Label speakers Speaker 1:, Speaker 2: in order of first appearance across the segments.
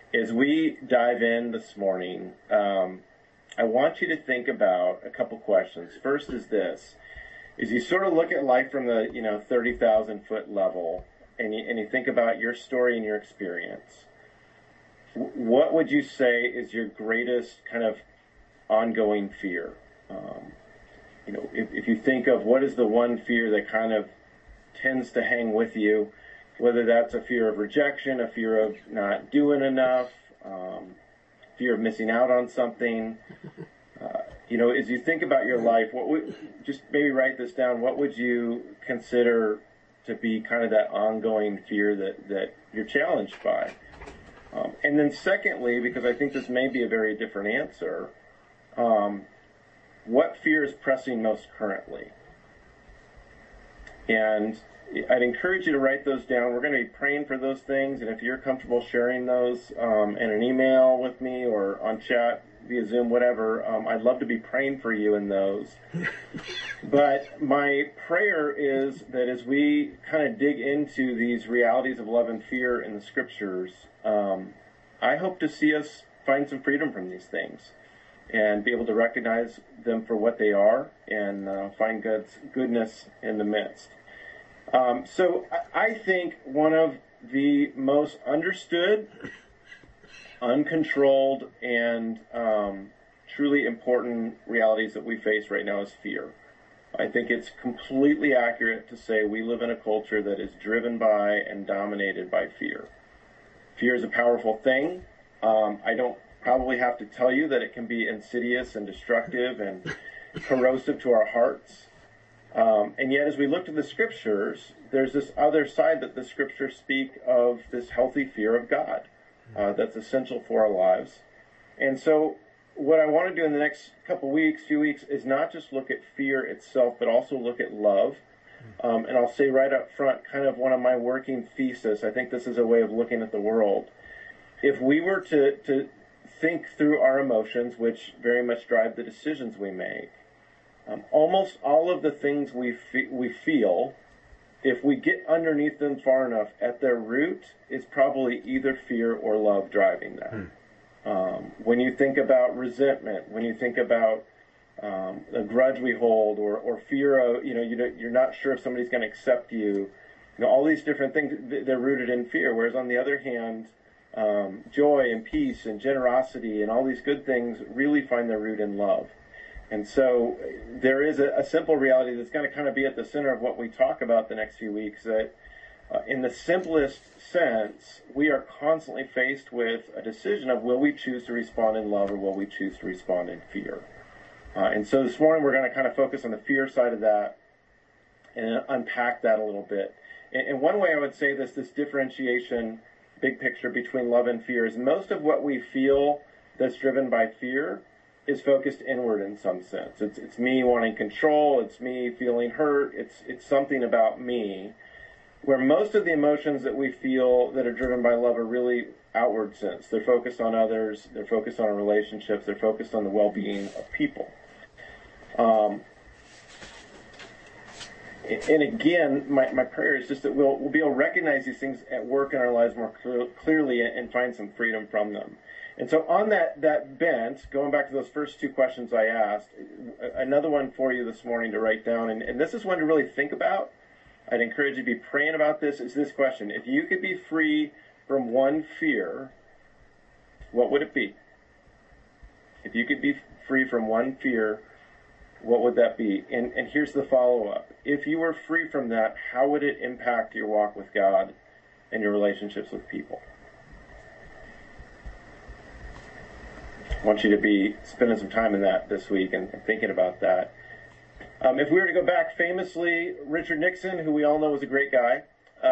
Speaker 1: As we dive in this morning, I want you to think about a couple questions. First is this: is you sort of look at life from the 30,000 foot level, and you think about your story and your experience. What would you say is your greatest kind of ongoing fear? If you think of what is the one fear that kind of tends to hang with you, whether that's a fear of rejection, a fear of not doing enough, fear of missing out on something. As you think about your life, just maybe write this down. What would you consider to be kind of that ongoing fear that you're challenged by? And then secondly, because I think this may be a very different answer, what fear is pressing most currently? And I'd encourage you to write those down. We're going to be praying for those things, and if you're comfortable sharing those in an email with me or on chat via Zoom, whatever, I'd love to be praying for you in those. But my prayer is that as we kind of dig into these realities of love and fear in the Scriptures, I hope to see us find some freedom from these things and be able to recognize them for what they are and find God's goodness in the midst. So I think one of the most understood, uncontrolled, and truly important realities that we face right now is fear. I think it's completely accurate to say we live in a culture that is driven by and dominated by fear. Fear is a powerful thing. I don't probably have to tell you that it can be insidious and destructive and corrosive to our hearts. And yet, as we look to the Scriptures, there's this other side that the Scriptures speak of, this healthy fear of God that's essential for our lives. And so what I want to do in the next few weeks, is not just look at fear itself, but also look at love. And I'll say right up front, kind of one of my working thesis, I think this is a way of looking at the world. If we were to think through our emotions, which very much drive the decisions we make, almost all of the things we feel, if we get underneath them far enough, at their root is probably either fear or love driving them. When you think about resentment, when you think about a grudge we hold, or fear of, you're not sure if somebody's going to accept you, all these different things, they're rooted in fear. Whereas on the other hand, joy and peace and generosity and all these good things really find their root in love. And so there is a simple reality that's going to kind of be at the center of what we talk about the next few weeks, that in the simplest sense, we are constantly faced with a decision of, will we choose to respond in love or will we choose to respond in fear? And so this morning we're going to kind of focus on the fear side of that and unpack that a little bit. And one way I would say this differentiation, big picture, between love and fear is most of what we feel that's driven by fear is focused inward in some sense. It's me wanting control. It's me feeling hurt. It's something about me. Where most of the emotions that we feel that are driven by love are really outward sense. They're focused on others. They're focused on relationships. They're focused on the well-being of people. And again, my prayer is just that we'll be able to recognize these things at work in our lives more clearly and find some freedom from them. And so on that bent, going back to those first two questions I asked, another one for you this morning to write down, and this is one to really think about. I'd encourage you to be praying about this, is this question: if you could be free from one fear, what would it be? If you could be free from one fear, what would that be? And here's the follow-up. If you were free from that, how would it impact your walk with God and your relationships with people? I want you to be spending some time in that this week and thinking about that. If we were to go back, famously, Richard Nixon, who we all know was a great guy,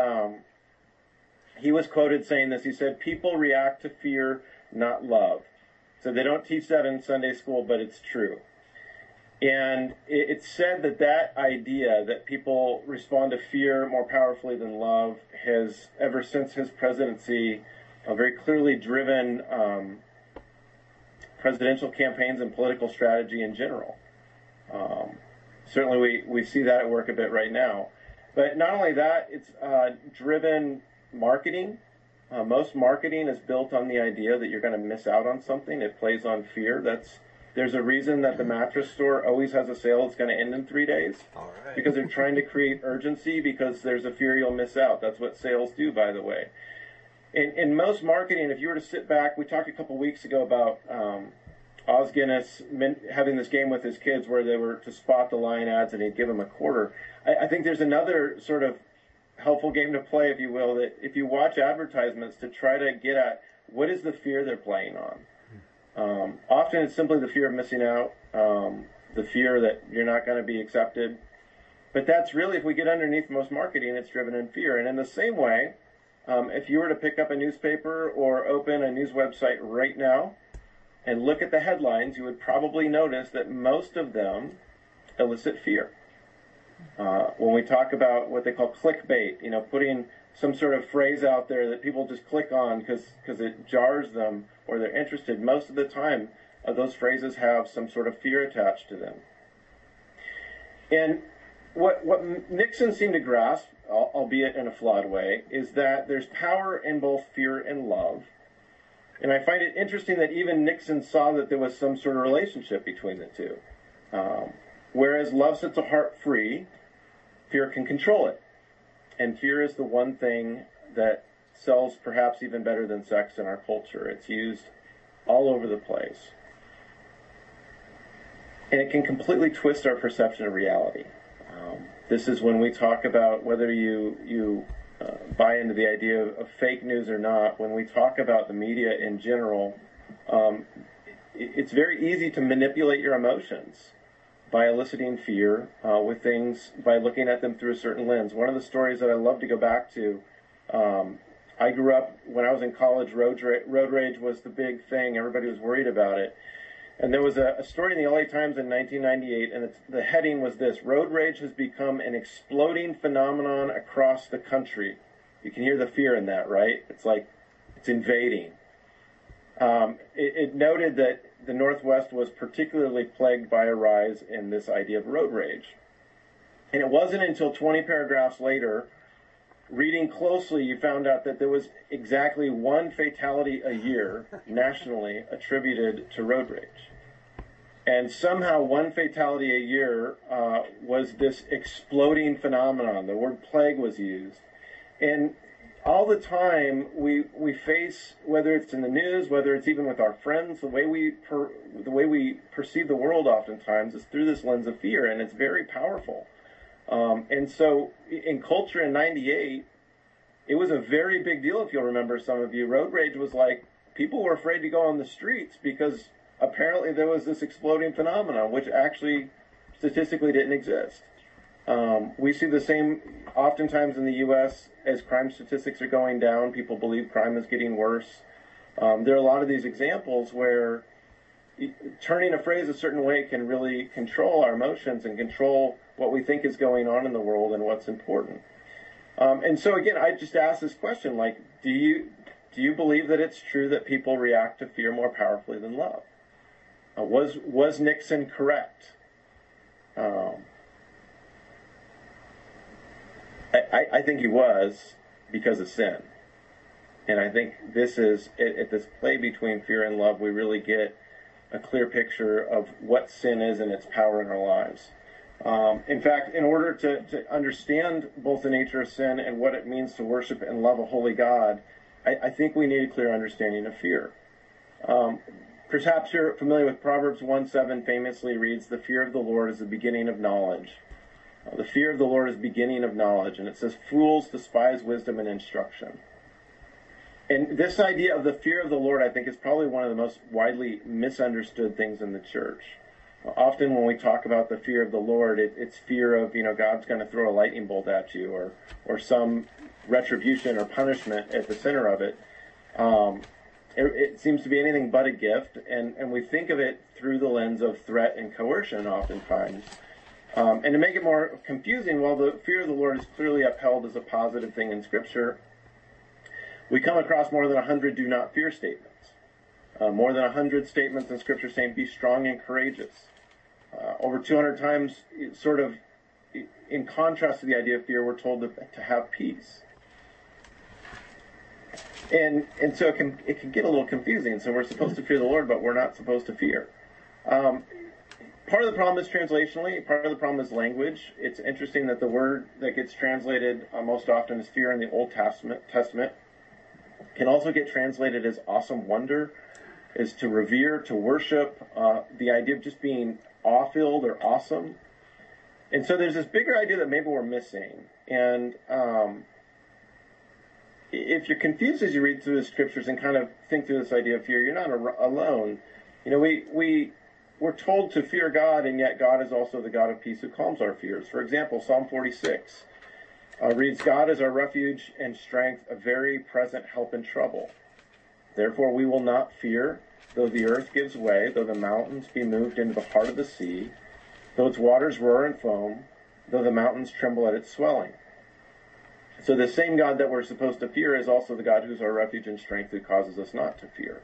Speaker 1: he was quoted saying this. He said, "People react to fear, not love." So they don't teach that in Sunday school, but it's true. And it's said that idea that people respond to fear more powerfully than love has, ever since his presidency, very clearly driven presidential campaigns and political strategy in general. Certainly we see that at work a bit right now. But not only that, it's driven marketing. Most marketing is built on the idea that you're going to miss out on something. It plays on fear. There's a reason that the mattress store always has a sale that's going to end in 3 days.
Speaker 2: All right.
Speaker 1: Because they're trying to create urgency because there's a fear you'll miss out. That's what sales do, by the way. In most marketing, if you were to sit back, we talked a couple weeks ago about Oz Guinness having this game with his kids where they were to spot the lying ads and he'd give them a quarter. I think there's another sort of helpful game to play, if you will, that if you watch advertisements to try to get at what is the fear they're playing on. Often it's simply the fear of missing out, the fear that you're not going to be accepted. But that's really, if we get underneath most marketing, it's driven in fear. And in the same way, if you were to pick up a newspaper or open a news website right now and look at the headlines, you would probably notice that most of them elicit fear. When we talk about what they call clickbait, putting some sort of phrase out there that people just click on because it jars them or they're interested, most of the time those phrases have some sort of fear attached to them. And what Nixon seemed to grasp, albeit in a flawed way, is that there's power in both fear and love. And I find it interesting that even Nixon saw that there was some sort of relationship between the two. Whereas love sets a heart free, fear can control it. And fear is the one thing that sells perhaps even better than sex in our culture. It's used all over the place. And it can completely twist our perception of reality. This is when we talk about whether you buy into the idea of fake news or not. When we talk about the media in general, it's very easy to manipulate your emotions by eliciting fear with things, by looking at them through a certain lens. One of the stories that I love to go back to, I grew up, when I was in college, road rage was the big thing. Everybody was worried about it. And there was a story in the LA Times in 1998, and the heading was this: road rage has become an exploding phenomenon across the country. You can hear the fear in that, right? It's like it's invading. It noted that the Northwest was particularly plagued by a rise in this idea of road rage. And it wasn't until 20 paragraphs later, reading closely, you found out that there was exactly one fatality a year nationally attributed to road rage. And somehow one fatality a year was this exploding phenomenon. The word plague was used. And all the time we face, whether it's in the news, whether it's even with our friends, the way we perceive the world oftentimes is through this lens of fear, and it's very powerful. And so in culture in 98, it was a very big deal, if you'll remember, some of you. Road rage was like, people were afraid to go on the streets because apparently there was this exploding phenomenon, which actually statistically didn't exist. We see the same oftentimes in the U.S. as crime statistics are going down. People believe crime is getting worse. There are a lot of these examples where turning a phrase a certain way can really control our emotions and control what we think is going on in the world and what's important. And so again, I just ask this question, like, do you believe that it's true that people react to fear more powerfully than love? Was Nixon correct? I think he was, because of sin. And I think this is, at this play between fear and love, we really get a clear picture of what sin is and its power in our lives. In fact, in order to understand both the nature of sin and what it means to worship and love a holy God, I think we need a clear understanding of fear. Perhaps you're familiar with Proverbs 1:7 famously reads, "The fear of the Lord is the beginning of knowledge." The fear of the Lord is the beginning of knowledge. And it says, "Fools despise wisdom and instruction." And this idea of the fear of the Lord, I think, is probably one of the most widely misunderstood things in the church. Often when we talk about the fear of the Lord, it's fear of, God's going to throw a lightning bolt at you or some retribution or punishment at the center of it. It seems to be anything but a gift, and we think of it through the lens of threat and coercion oftentimes. And to make it more confusing, while the fear of the Lord is clearly upheld as a positive thing in Scripture, we come across more than 100 do not fear statements. More than 100 statements in Scripture saying be strong and courageous. Over 200 times, sort of in contrast to the idea of fear, we're told to have peace. And so it can get a little confusing. So we're supposed to fear the Lord, but we're not supposed to fear. Part of the problem is translationally. Part of the problem is language. It's interesting that the word that gets translated most often as fear in the Old Testament can also get translated as awesome wonder, is to revere, to worship, the idea of just being awe-filled or awesome. And so there's this bigger idea that maybe we're missing. And if you're confused as you read through the scriptures and kind of think through this idea of fear, you're not alone. You know, we're told to fear God, and yet God is also the God of peace who calms our fears. For example, Psalm 46 reads, God is our refuge and strength, a very present help in trouble. Therefore we will not fear, though the earth gives way, though the mountains be moved into the heart of the sea, though its waters roar and foam, though the mountains tremble at its swelling. So the same God that we're supposed to fear is also the God who's our refuge and strength, who causes us not to fear.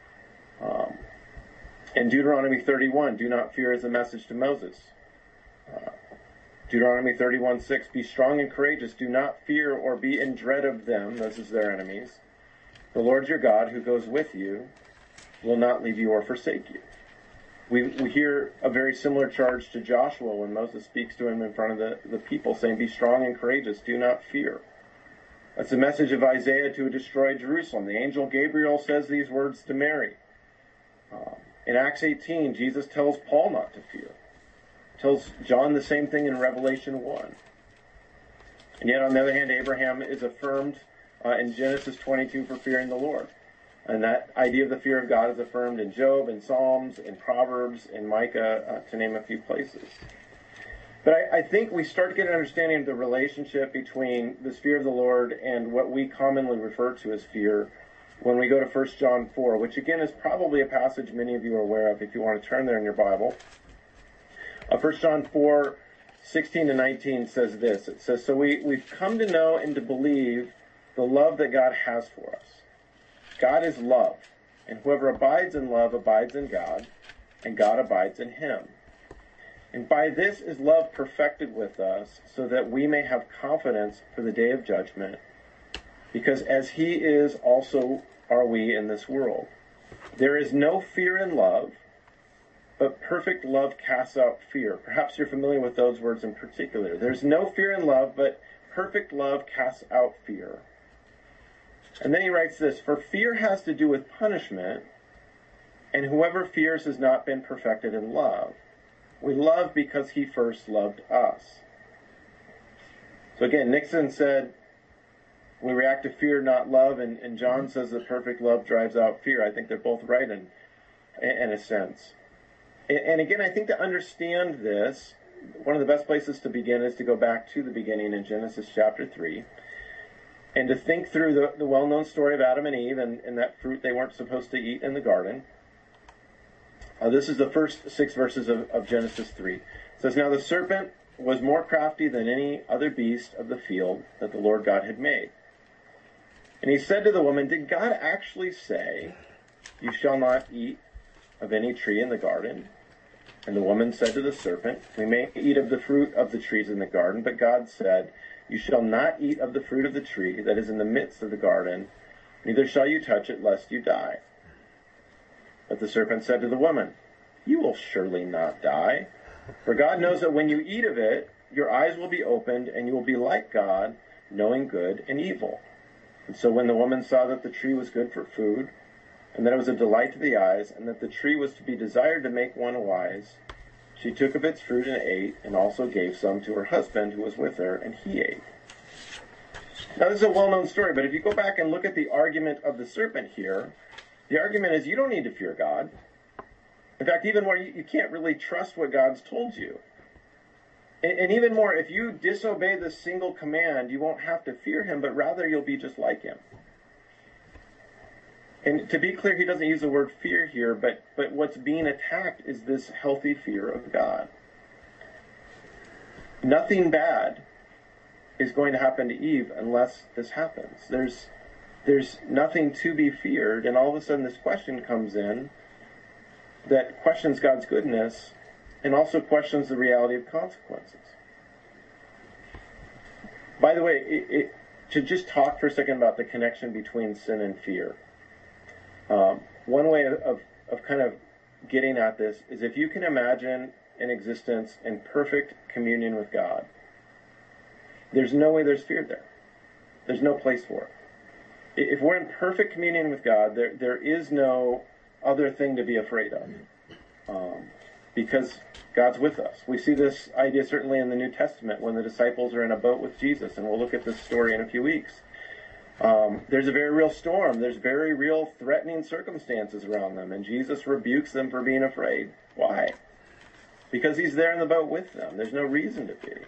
Speaker 1: In Deuteronomy 31, do not fear is the message to Moses. Deuteronomy 31:6, be strong and courageous, do not fear or be in dread of them, those is their enemies. The Lord your God, who goes with you, will not leave you or forsake you. We hear a very similar charge to Joshua when Moses speaks to him in front of the people, saying, be strong and courageous, do not fear. That's the message of Isaiah to destroy Jerusalem. The angel Gabriel says these words to Mary. In Acts 18, Jesus tells Paul not to fear. Tells John the same thing in Revelation 1. And yet, on the other hand, Abraham is affirmed in Genesis 22 for fearing the Lord. And that idea of the fear of God is affirmed in Job, in Psalms, in Proverbs, in Micah, to name a few places. But I think we start to get an understanding of the relationship between this fear of the Lord and what we commonly refer to as fear when we go to 1 John 4, which again is probably a passage many of you are aware of if you want to turn there in your Bible. 1 John 4, 16 to 19 says this. It says, so we've come to know and to believe the love that God has for us. God is love, and whoever abides in love abides in God, and God abides in him. And by this is love perfected with us, so that we may have confidence for the day of judgment, because as he is, also are we in this world. There is no fear in love, but perfect love casts out fear. Perhaps you're familiar with those words in particular. There's no fear in love, but perfect love casts out fear. And then he writes this, for fear has to do with punishment, and whoever fears has not been perfected in love. We love because he first loved us. So again, Nixon said, we react to fear, not love, and John says that perfect love drives out fear. I think they're both right in a sense. And again, I think to understand this, one of the best places to begin is to go back to the beginning in Genesis chapter 3. And to think through the well-known story of Adam and Eve and that fruit they weren't supposed to eat in the garden. This is the first 6 verses of Genesis 3. It says, now the serpent was more crafty than any other beast of the field that the Lord God had made. And he said to the woman, did God actually say, you shall not eat of any tree in the garden? And the woman said to the serpent, we may eat of the fruit of the trees in the garden, but God said, you shall not eat of the fruit of the tree that is in the midst of the garden, neither shall you touch it, lest you die. But the serpent said to the woman, you will surely not die, for God knows that when you eat of it, your eyes will be opened, and you will be like God, knowing good and evil. And so when the woman saw that the tree was good for food, and that it was a delight to the eyes, and that the tree was to be desired to make one wise, she took of its fruit and ate, and also gave some to her husband who was with her, and he ate. Now this is a well-known story, but if you go back and look at the argument of the serpent here, the argument is you don't need to fear God. In fact, even more, you can't really trust what God's told you. And even more, if you disobey this single command, you won't have to fear him, but rather you'll be just like him. And to be clear, he doesn't use the word fear here, but what's being attacked is this healthy fear of God. Nothing bad is going to happen to Eve unless this happens. There's nothing to be feared, and all of a sudden this question comes in that questions God's goodness and also questions the reality of consequences. By the way, to just talk for a second about the connection between sin and fear. One way of kind of getting at this is if you can imagine an existence in perfect communion with God, there's no way there's fear there. There's no place for it. If we're in perfect communion with God, there is no other thing to be afraid of, because God's with us. We see this idea certainly in the New Testament when the disciples are in a boat with Jesus, and we'll look at this story in a few weeks. There's a very real storm. There's very real threatening circumstances around them, and Jesus rebukes them for being afraid. Why? Because he's there in the boat with them. There's no reason to be.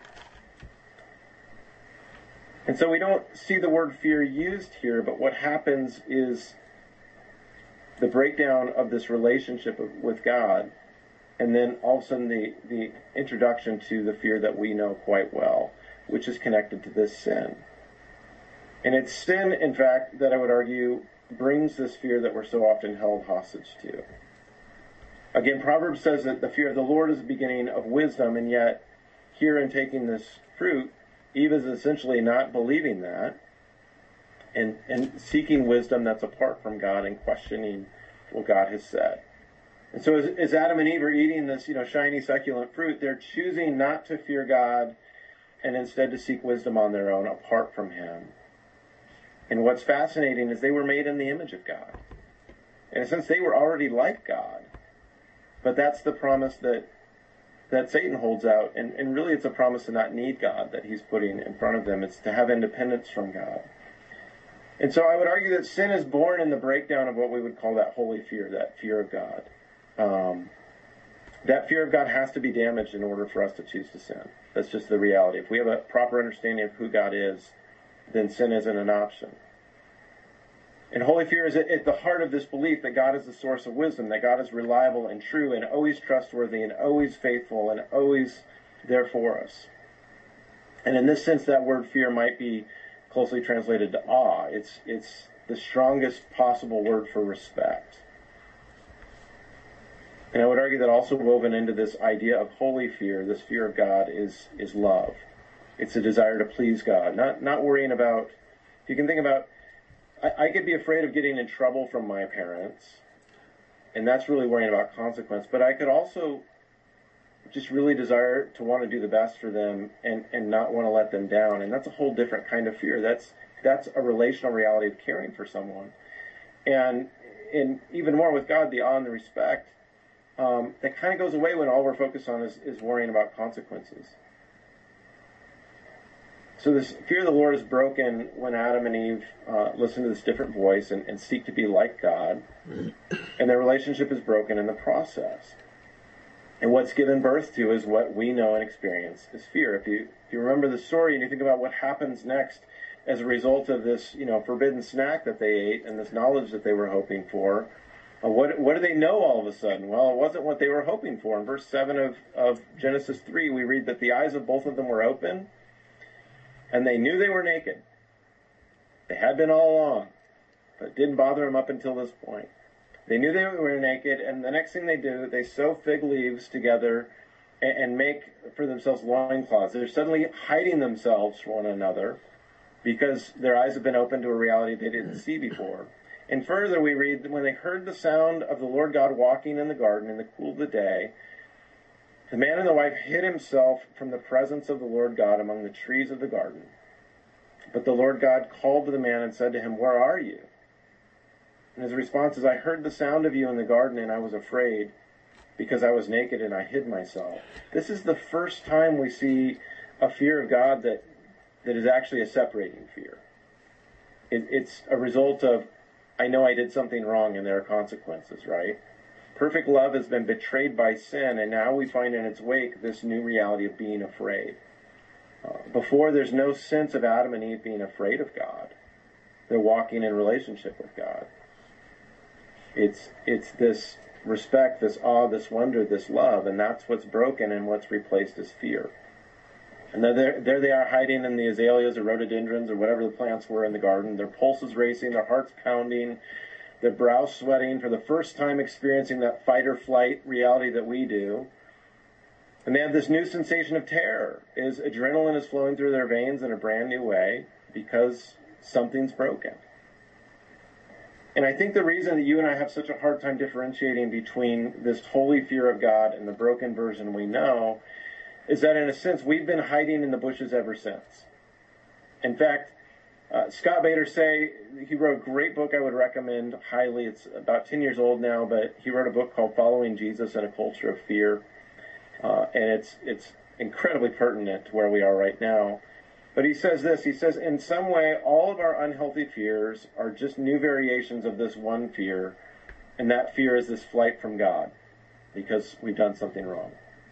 Speaker 1: And so we don't see the word fear used here, but what happens is the breakdown of this relationship with God, and then all of a sudden the introduction to the fear that we know quite well, which is connected to this sin. And it's sin, in fact, that I would argue brings this fear that we're so often held hostage to. Again, Proverbs says that the fear of the Lord is the beginning of wisdom, and yet here in taking this fruit, Eve is essentially not believing that and seeking wisdom that's apart from God and questioning what God has said. And so as Adam and Eve are eating this, shiny, succulent fruit, they're choosing not to fear God and instead to seek wisdom on their own apart from him. And what's fascinating is they were made in the image of God. In a sense, they were already like God. But that's the promise that Satan holds out, and really it's a promise to not need God that he's putting in front of them. It's to have independence from God. And so I would argue that sin is born in the breakdown of what we would call that holy fear, that fear of God. That fear of God has to be damaged in order for us to choose to sin. That's just the reality. If we have a proper understanding of who God is, then sin isn't an option. And holy fear is at the heart of this belief that God is the source of wisdom, that God is reliable and true and always trustworthy and always faithful and always there for us. And in this sense, that word fear might be closely translated to awe. It's the strongest possible word for respect. And I would argue that also woven into this idea of holy fear, this fear of God, is love. It's a desire to please God, not worrying about, if you can think about, I could be afraid of getting in trouble from my parents, and that's really worrying about consequence, but I could also just really desire to want to do the best for them and not want to let them down, and that's a whole different kind of fear. That's a relational reality of caring for someone. And even more with God, the awe and the respect, that kind of goes away when all we're focused on is worrying about consequences. So this fear of the Lord is broken when Adam and Eve listen to this different voice and seek to be like God. And their relationship is broken in the process. And what's given birth to is what we know and experience as fear. If you remember the story and you think about what happens next as a result of this, forbidden snack that they ate and this knowledge that they were hoping for, what do they know all of a sudden? Well, it wasn't what they were hoping for. In verse 7 of Genesis 3, we read that the eyes of both of them were open, and they knew they were naked. They had been all along, but it didn't bother them up until this point. They knew they were naked, and the next thing they do, they sew fig leaves together and make for themselves loincloths. They're suddenly hiding themselves from one another because their eyes have been opened to a reality they didn't see before. And further, we read that when they heard the sound of the Lord God walking in the garden in the cool of the day, the man and the wife hid himself from the presence of the Lord God among the trees of the garden. But the Lord God called to the man and said to him, "Where are you?" And his response is, "I heard the sound of you in the garden, and I was afraid because I was naked and I hid myself." This is the first time we see a fear of God that is actually a separating fear. It's a result of, I know I did something wrong and there are consequences, right? Perfect love has been betrayed by sin, and now we find in its wake this new reality of being afraid. Before, there's no sense of Adam and Eve being afraid of God. They're walking in relationship with God. It's this respect, this awe, this wonder, this love, and that's what's broken and what's replaced is fear. And there they are hiding in the azaleas or rhododendrons or whatever the plants were in the garden. Their pulses racing, their hearts pounding, their brows sweating, for the first time experiencing that fight or flight reality that we do. And they have this new sensation of terror. Adrenaline is flowing through their veins in a brand new way. because something's broken. And I think the reason that you and I have such a hard time differentiating between this holy fear of God and the broken version we know is that, in a sense, we've been hiding in the bushes ever since. In fact, Scott Bader Say, he wrote a great book I would recommend highly. It's about 10 years old now, but he wrote a book called Following Jesus in a Culture of Fear. And it's incredibly pertinent to where we are right now. But he says this, he says, in some way, all of our unhealthy fears are just new variations of this one fear, and that fear is this flight from God, because we've done something wrong.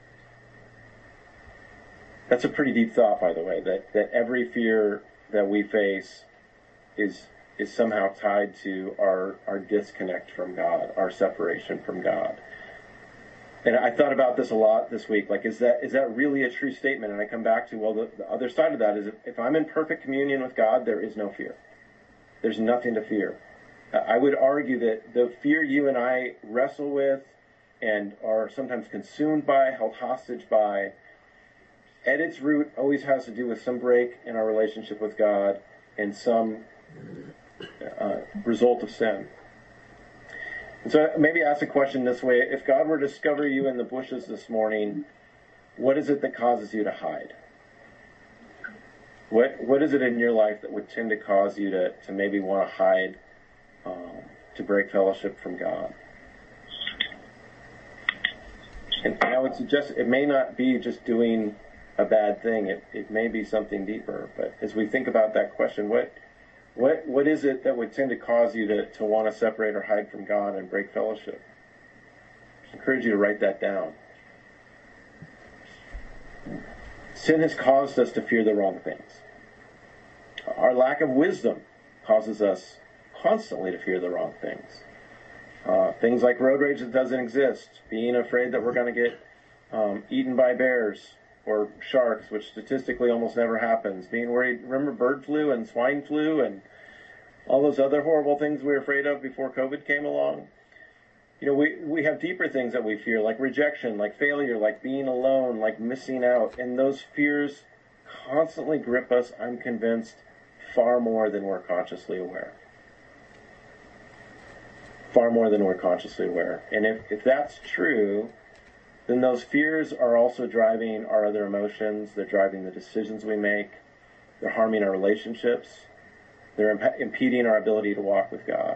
Speaker 1: That's a pretty deep thought, by the way, that every fear that we face is somehow tied to our disconnect from God, our separation from God. And I thought about this a lot this week. Like, is that really a true statement? And I come back to, well, the other side of that is if I'm in perfect communion with God, there is no fear. There's nothing to fear. I would argue that the fear you and I wrestle with and are sometimes consumed by, held hostage by, at its root always has to do with some break in our relationship with God and some result of sin. And so maybe ask a question this way. If God were to discover you in the bushes this morning, what is it that causes you to hide? What is it in your life that would tend to cause you to maybe want to hide, to break fellowship from God? And I would suggest it may not be just doing a bad thing. It may be something deeper. But as we think about that question, what is it that would tend to cause you to want to separate or hide from God and break fellowship? I encourage you to write that down. Sin has caused us to fear the wrong things. Our lack of wisdom causes us constantly to fear the wrong things. Things like road rage that doesn't exist, being afraid that we're going to get eaten by bears or sharks, which statistically almost never happens. Being worried, remember bird flu and swine flu and all those other horrible things we were afraid of before COVID came along? You know, we have deeper things that we fear, like rejection, like failure, like being alone, like missing out. And those fears constantly grip us, I'm convinced, far more than we're consciously aware. Far more than we're consciously aware. And if that's true, then those fears are also driving our other emotions. They're driving the decisions we make. They're harming our relationships. They're impeding our ability to walk with God.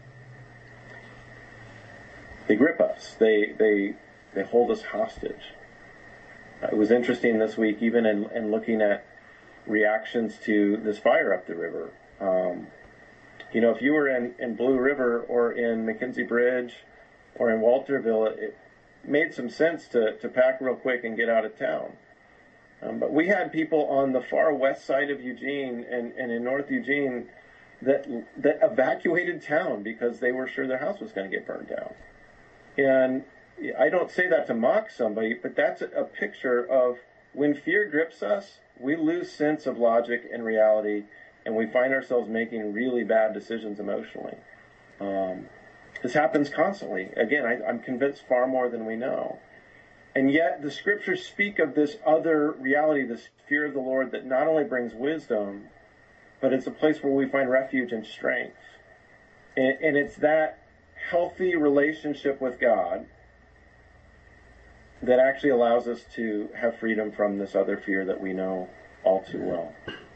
Speaker 1: They grip us. They hold us hostage. It was interesting this week, even in looking at reactions to this fire up the river. You know, if you were in Blue River or in McKenzie Bridge or in Walterville, it made some sense to pack real quick and get out of town. But we had people on the far west side of Eugene and in North Eugene that evacuated town because they were sure their house was going to get burned down. And I don't say that to mock somebody, but that's a picture of when fear grips us, we lose sense of logic and reality, and we find ourselves making really bad decisions emotionally. This happens constantly. Again, I'm convinced far more than we know. And yet the scriptures speak of this other reality, this fear of the Lord that not only brings wisdom, but it's a place where we find refuge and strength. And it's that healthy relationship with God that actually allows us to have freedom from this other fear that we know all too well.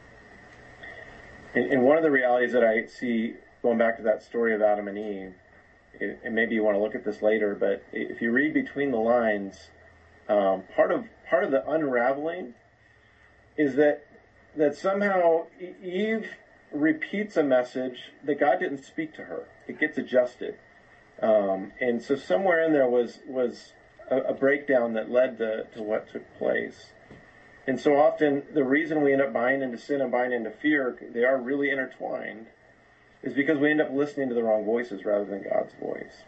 Speaker 1: And one of the realities that I see, going back to that story of Adam and Eve, and maybe you want to look at this later, but if you read between the lines, part of the unraveling is that somehow Eve repeats a message that God didn't speak to her. It gets adjusted. And so somewhere in there was a breakdown that led to what took place. And so often the reason we end up buying into sin and buying into fear, they are really intertwined, is because we end up listening to the wrong voices rather than God's voice.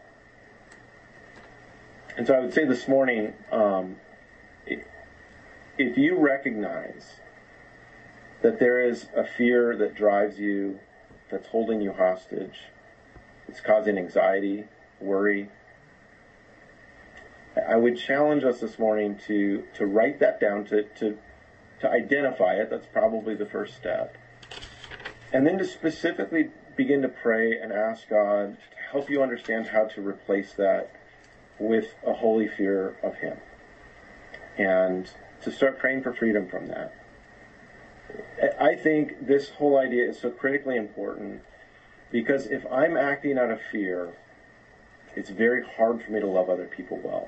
Speaker 1: And so I would say this morning, if you recognize that there is a fear that drives you, that's holding you hostage, it's causing anxiety, worry, I would challenge us this morning to write that down, to identify it. That's probably the first step. And then to specifically begin to pray and ask God to help you understand how to replace that with a holy fear of Him. And to start praying for freedom from that. I think this whole idea is so critically important because if I'm acting out of fear, it's very hard for me to love other people well.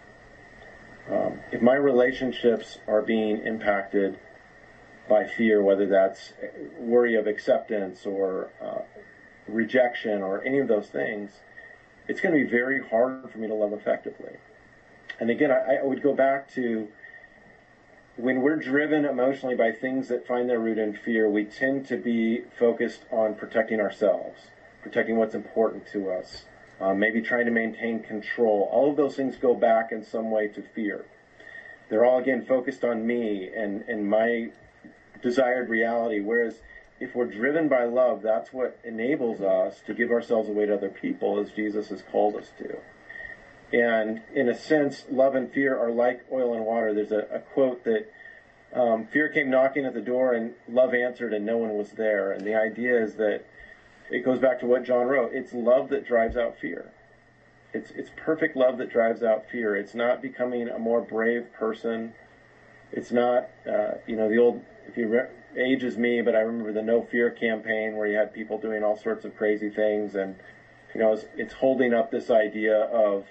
Speaker 1: If my relationships are being impacted by fear, whether that's worry of acceptance or rejection or any of those things, it's going to be very hard for me to love effectively. And again, I would go back to when we're driven emotionally by things that find their root in fear, we tend to be focused on protecting ourselves, protecting what's important to us, maybe trying to maintain control. All of those things go back in some way to fear. They're all, again, focused on me and my desired reality, whereas if we're driven by love, that's what enables us to give ourselves away to other people, as Jesus has called us to. And in a sense, love and fear are like oil and water. There's a quote that fear came knocking at the door and love answered and no one was there. And the idea is that it goes back to what John wrote. It's love that drives out fear. It's perfect love that drives out fear. It's not becoming a more brave person. It's not, the old, if you ages me, but I remember the No Fear campaign where you had people doing all sorts of crazy things. And, it's holding up this idea of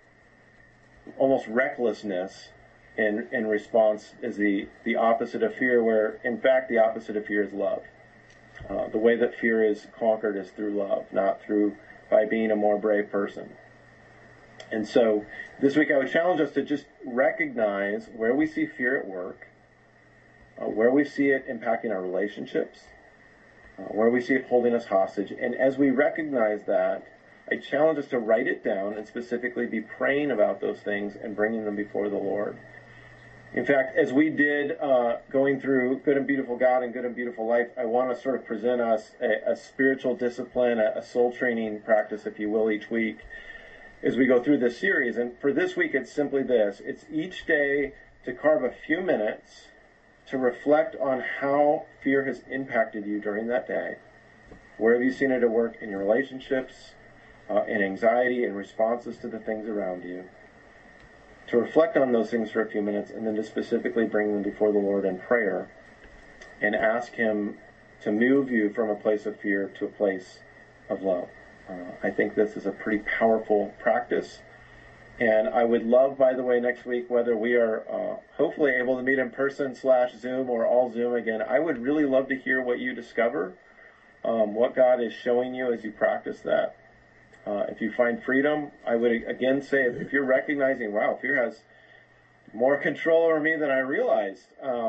Speaker 1: almost recklessness in response is the opposite of fear, where, in fact, the opposite of fear is love. The way that fear is conquered is through love, not by being a more brave person. And so this week I would challenge us to just recognize where we see fear at work, where we see it impacting our relationships, where we see it holding us hostage. And as we recognize that, I challenge us to write it down and specifically be praying about those things and bringing them before the Lord. In fact, as we did going through Good and Beautiful God and Good and Beautiful Life, I want to sort of present us a spiritual discipline, a soul training practice, if you will, each week as we go through this series. And for this week, it's simply this. It's each day to carve a few minutes to reflect on how fear has impacted you during that day. Where have you seen it at work in your relationships, in anxiety, in responses to the things around you? To reflect on those things for a few minutes and then to specifically bring them before the Lord in prayer and ask Him to move you from a place of fear to a place of love. I think this is a pretty powerful practice. And I would love, by the way, next week, whether we are hopefully able to meet in person /Zoom or all Zoom again, I would really love to hear what you discover, what God is showing you as you practice that. If you find freedom, I would again say, if you're recognizing, wow, fear has more control over me than I realized,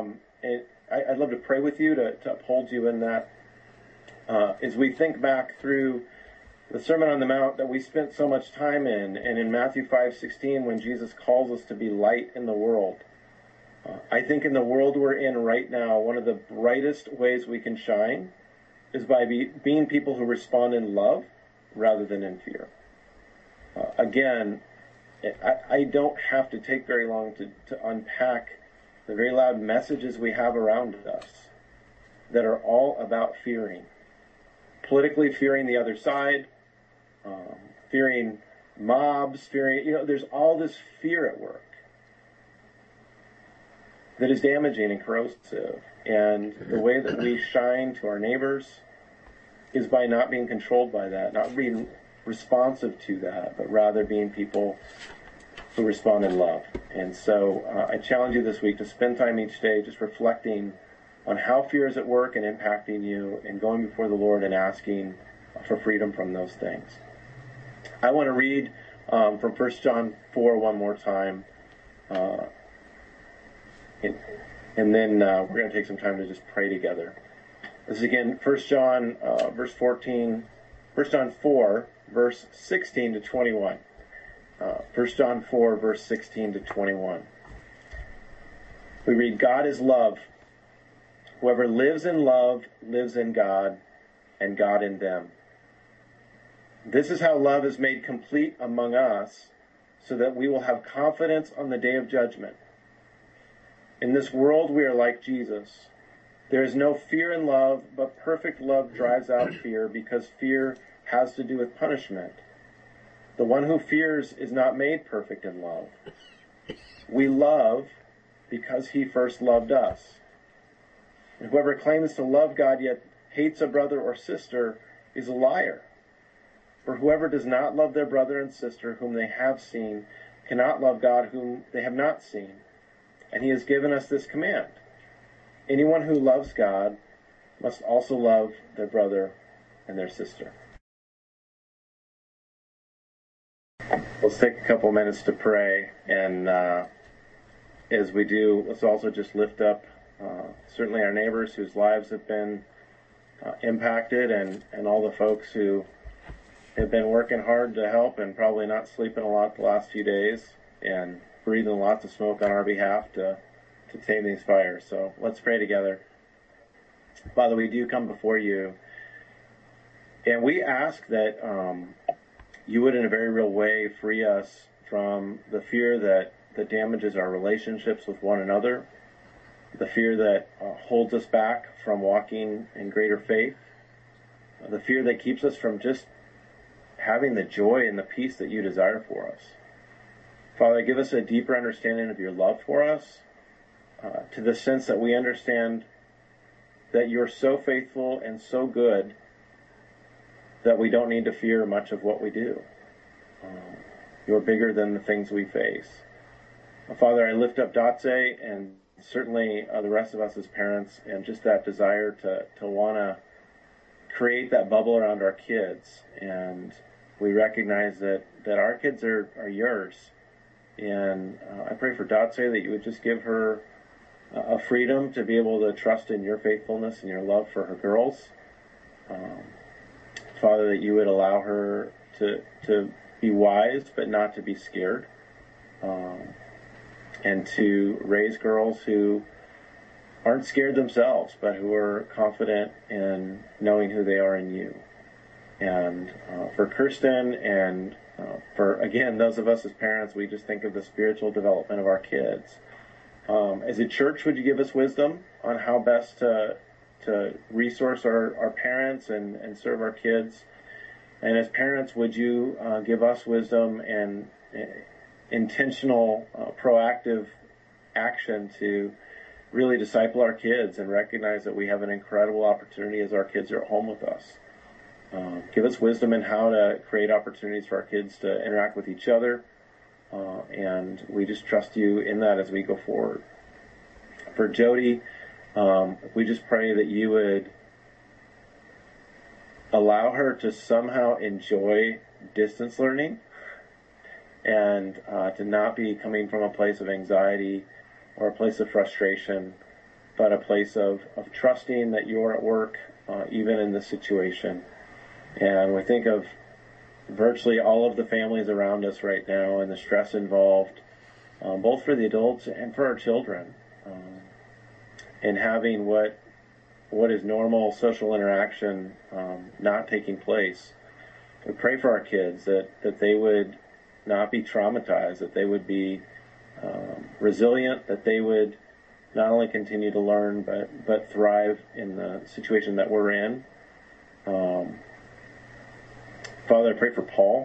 Speaker 1: I'd love to pray with you to uphold you in that. As we think back through the Sermon on the Mount that we spent so much time in, and in Matthew 5:16, when Jesus calls us to be light in the world, I think in the world we're in right now, one of the brightest ways we can shine is by being people who respond in love rather than in fear. Again, I don't have to take very long to unpack the very loud messages we have around us that are all about fearing. Politically fearing the other side, fearing mobs, there's all this fear at work that is damaging and corrosive. And the way that we shine to our neighbors is by not being controlled by that, not being responsive to that, but rather being people who respond in love. And so I challenge you this week to spend time each day just reflecting on how fear is at work and impacting you, and going before the Lord and asking for freedom from those things. I want to read from 1 John 4 one more time, and then we're going to take some time to just pray together. This is again 1 John verse 14, 1 John 4 verse 16 to 21. 1 John 4 verse 16 to 21. We read, God is love. Whoever lives in love lives in God, and God in them. This is how love is made complete among us, so that we will have confidence on the day of judgment. In this world we are like Jesus, There is no fear in love, but perfect love drives out fear, because fear has to do with punishment. The one who fears is not made perfect in love. We love because he first loved us. And whoever claims to love God yet hates a brother or sister is a liar. For whoever does not love their brother and sister whom they have seen cannot love God whom they have not seen. And he has given us this command: anyone who loves God must also love their brother and their sister. Let's take a couple minutes to pray, and as we do, let's also just lift up certainly our neighbors whose lives have been impacted, and all the folks who have been working hard to help and probably not sleeping a lot the last few days and breathing lots of smoke on our behalf to tame these fires. So let's pray together. Father, we do come before you, and we ask that you would in a very real way free us from the fear that damages our relationships with one another, the fear that holds us back from walking in greater faith, the fear that keeps us from just having the joy and the peace that you desire for us. Father, give us a deeper understanding of your love for us, to the sense that we understand that you're so faithful and so good that we don't need to fear much of what we do. You're bigger than the things we face. Father, I lift up Datse and certainly the rest of us as parents, and just that desire to want to create that bubble around our kids. And we recognize that our kids are yours. And I pray for Datse that you would just give her a freedom to be able to trust in your faithfulness and your love for her girls. Father, that you would allow her to be wise but not to be scared. And to raise girls who aren't scared themselves, but who are confident in knowing who they are in you. And for Kirsten and for, again, those of us as parents, we just think of the spiritual development of our kids. As a church, would you give us wisdom on how best to resource our parents and serve our kids? And as parents, would you give us wisdom and intentional, proactive action to really disciple our kids and recognize that we have an incredible opportunity as our kids are at home with us. Give us wisdom in how to create opportunities for our kids to interact with each other, and we just trust you in that as we go forward. For Jody, we just pray that you would allow her to somehow enjoy distance learning, and to not be coming from a place of anxiety or a place of frustration, but a place of trusting that you're at work even in this situation. And we think of virtually all of the families around us right now and the stress involved, both for the adults and for our children, in having what is normal social interaction not taking place. We pray for our kids that they would not be traumatized, that they would be resilient, that they would not only continue to learn but thrive in the situation that we're in. Father, I pray for Paul.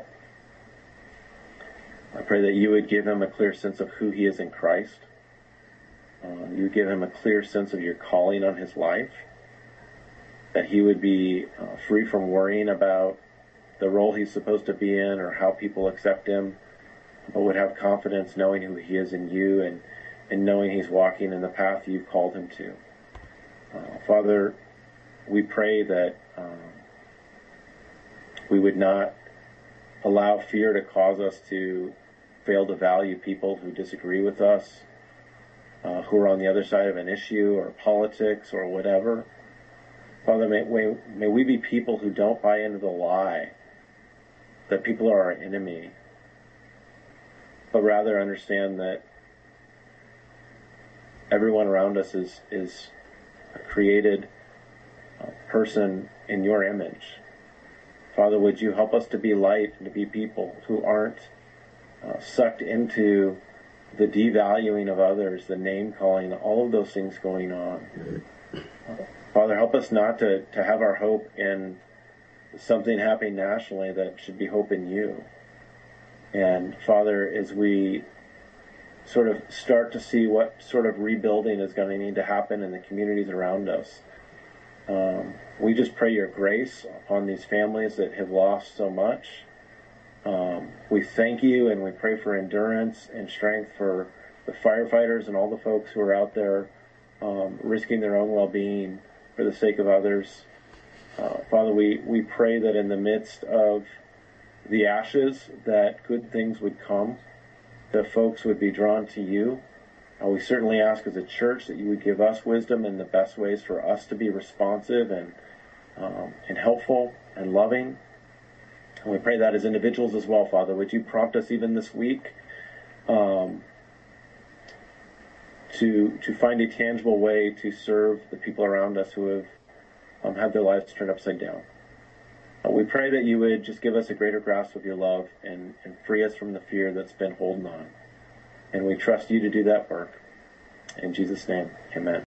Speaker 1: I pray that you would give him a clear sense of who he is in Christ. You would give him a clear sense of your calling on his life, that he would be free from worrying about the role he's supposed to be in or how people accept him, but would have confidence knowing who he is in you and knowing he's walking in the path you've called him to. Father, we pray that we would not allow fear to cause us to fail to value people who disagree with us, who are on the other side of an issue or politics or whatever. Father, may we be people who don't buy into the lie that people are our enemy, but rather understand that everyone around us is a created person in your image. Father, would you help us to be light and to be people who aren't sucked into the devaluing of others, the name calling, all of those things going on. Father, help us not to have our hope in something happening nationally that should be hope in you. And Father, as we sort of start to see what sort of rebuilding is going to need to happen in the communities around us, we just pray your grace upon these families that have lost so much. We thank you and we pray for endurance and strength for the firefighters and all the folks who are out there risking their own well-being for the sake of others. Father, we pray that in the midst of the ashes that good things would come, that folks would be drawn to you. We certainly ask as a church that you would give us wisdom in the best ways for us to be responsive and helpful and loving. And we pray that as individuals as well, Father. Would you prompt us even this week to find a tangible way to serve the people around us who have had their lives turned upside down. We pray that you would just give us a greater grasp of your love and free us from the fear that's been holding on. And we trust you to do that work. In Jesus' name, amen.